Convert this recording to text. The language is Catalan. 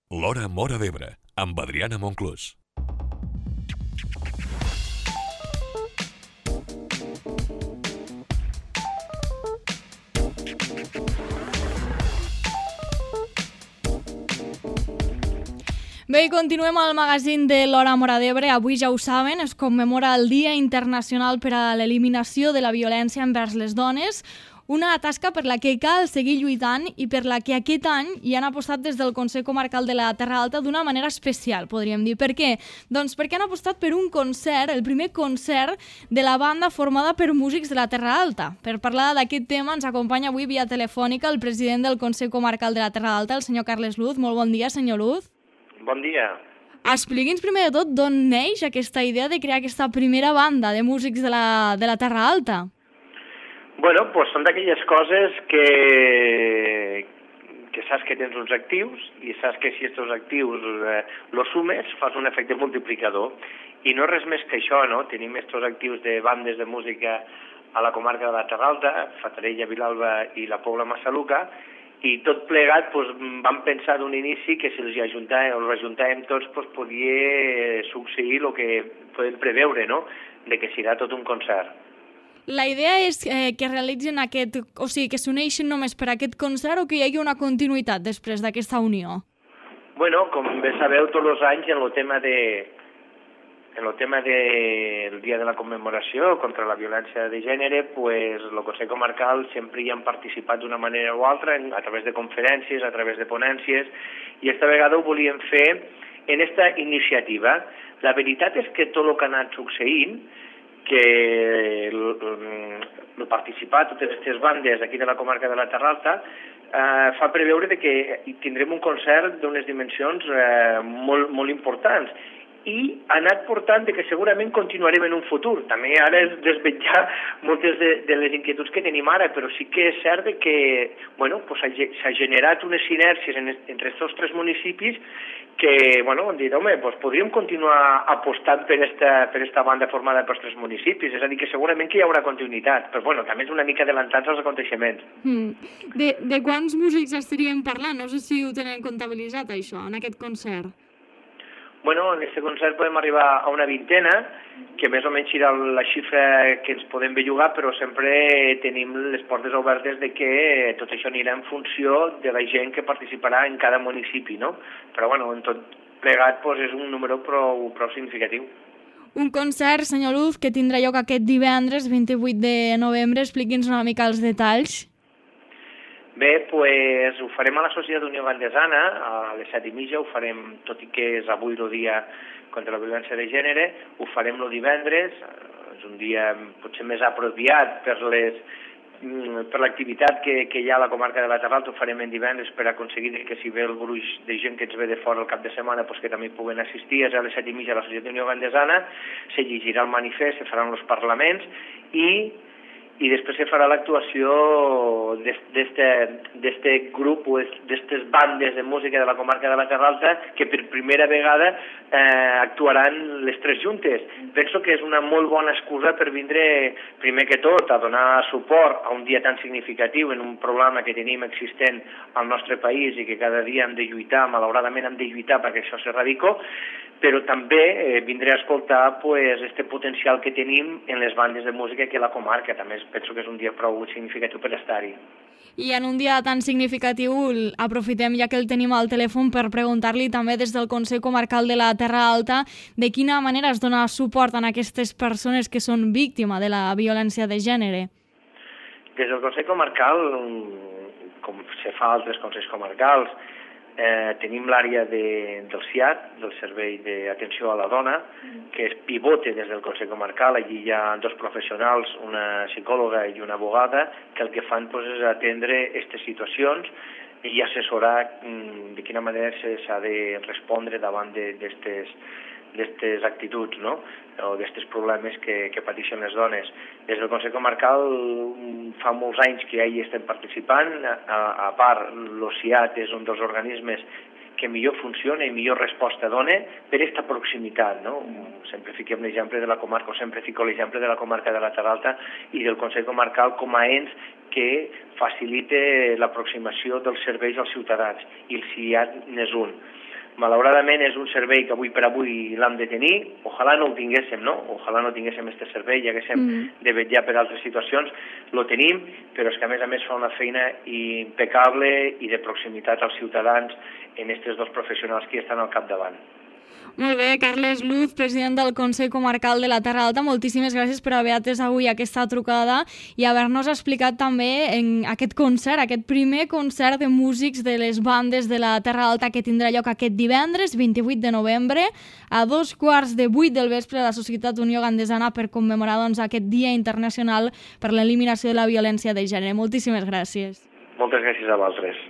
L'Hora Móra d'Ebre, amb Adriana Monclús. Bé, continuem al magazín de l'Hora Móra d'Ebre. Avui, ja ho saben, es commemora el Dia Internacional per a l'Eliminació de la Violència envers les Dones, una tasca per la que cal seguir lluitant i per la que aquest any hi han apostat des del Consell Comarcal de la Terra Alta d'una manera especial, podríem dir. Per què? Doncs perquè han apostat per un concert, el primer concert de la banda formada per músics de la Terra Alta. Per parlar d'aquest tema ens acompanya avui via telefònica el president del Consell Comarcal de la Terra Alta, el senyor Carles Luz. Molt bon dia, senyor Luz. Bon dia. Expliqui'ns primer de tot d'on neix aquesta idea de crear aquesta primera banda de músics de la Terra Alta. Bueno, pues són d'aquelles coses que saps que tens uns actius i saps que si aquests actius los sumes fas un efecte multiplicador. I no és res més que això, no? Tenim aquests actius de bandes de música a la comarca de la Terra Alta, Fatarella, Vilalba i la Pobla Massaluca, i tot plegat doncs, vam pensar d'un inici que si els ajuntàvem tots doncs, podia succeir el que podem preveure, no? De que serà tot un concert. La idea és que realitzin o sigui, que s'uneixin només per aquest concert o que hi hagi una continuïtat després d'aquesta unió? Bueno, com bé sabeu, tots els anys en el tema del dia de la commemoració contra la violència de gènere, pues, el Consell Comarcal sempre hi han participat d'una manera o altra, a través de conferències, a través de ponències, i aquesta vegada ho volíem fer en aquesta iniciativa. La veritat és que tot el que ha anat succeint, que el participar totes aquestes bandes aquí de la comarca de la Terra Alta fa preveure que tindrem un concert d'unes dimensions molt importants i ha anat portant que segurament continuarem en un futur. També ara és desvetjar moltes de les inquietuds que tenim ara, però sí que és cert que s'ha generat unes sinèrgies entre aquests tres municipis que hem dit, podríem continuar apostant per esta banda formada per tres municipis, és a dir, que segurament que hi haurà continuïtat, però també és una mica adelantats als aconteixements. De quants músics estaríem parlant? No sé si ho tenen comptabilitzat, això, en aquest concert. Bueno, en aquest concert podem arribar a una vintena, que més o menys serà la xifra que ens podem bellugar, però sempre tenim les portes obertes de que tot això anirà en funció de la gent que participarà en cada municipi, no? Però, en tot plegat és un número prou significatiu. Un concert, senyor Luz, que tindrà lloc aquest divendres, 28 de novembre. Expliqui'ns una mica els detalls. Bé, ho farem a la Societat d'Unió Gandesana, a les 7:30, ho farem, tot i que és avui el dia contra la violència de gènere, ho farem el divendres, és un dia potser més apropiat per l'activitat que hi ha a la comarca de la Terra Alta, ho farem en divendres per aconseguir que si ve el gruix de gent que ens ve de fora el cap de setmana que també puguen assistir. És a les 7:30 a la Societat d'Unió Gandesana, se llegirà el manifest, se faran els parlaments i després se farà l'actuació d'este grup o d'estes bandes de música de la comarca de la Terra Alta que per primera vegada actuaran les tres juntes. Penso que és una molt bona excusa per vindre, primer que tot, a donar suport a un dia tan significatiu en un problema que tenim existent al nostre país i que cada dia hem de lluitar, malauradament hem de lluitar perquè això s'erradico, però també vindré a escoltar este potencial que tenim en les bandes de música aquí a la comarca. També penso que és un dia prou significatiu per estar-hi. I en un dia tan significatiu aprofitem, ja que el tenim al telèfon, per preguntar-li també des del Consell Comarcal de la Terra Alta de quina manera es dona suport a aquestes persones que són víctimes de la violència de gènere. Des del Consell Comarcal, com se fa a altres consells comarcals, tenim l'àrea del SIAD, del Servei d'Atenció a la Dona, que és pivote des del Consell Comarcal. Allí hi ha dos professionals, una psicòloga i una abogada, que el que fan és atendre aquestes situacions i assessorar de quina manera s'ha de respondre davant d'aquestes actituds, no? O d'aquests problemes que pateixen les dones. Des del Consell Comarcal fa molts anys que ja hi estem participant. A part, l'OCIAT és un dels organismes que millor funciona i millor resposta dona per aquesta proximitat, no? Sempre fiquem l'exemple de la comarca, o sempre fico l'exemple de la comarca de la Terra Alta i del Consell Comarcal com a ens que facilita l'aproximació dels serveis als ciutadans, i el SIAD n'és un. Malauradament és un servei que avui per avui l'hem de tenir, ojalà no ho tinguéssim, no? Ojalà no tinguéssim aquest servei i haguéssim de vetllar per altres situacions, lo tenim, però és que a més fa una feina impecable i de proximitat als ciutadans en aquests dos professionals que estan al capdavant. Molt bé, Carles Luz, president del Consell Comarcal de la Terra Alta, moltíssimes gràcies per haver atès avui aquesta trucada i haver-nos explicat també en aquest concert, aquest primer concert de músics de les bandes de la Terra Alta que tindrà lloc aquest divendres, 28 de novembre, a 7:15 del vespre a la Societat Unió Gandesana per commemorar aquest Dia Internacional per l'Eliminació de la Violència de Gènere. Moltíssimes gràcies. Moltes gràcies a vosaltres.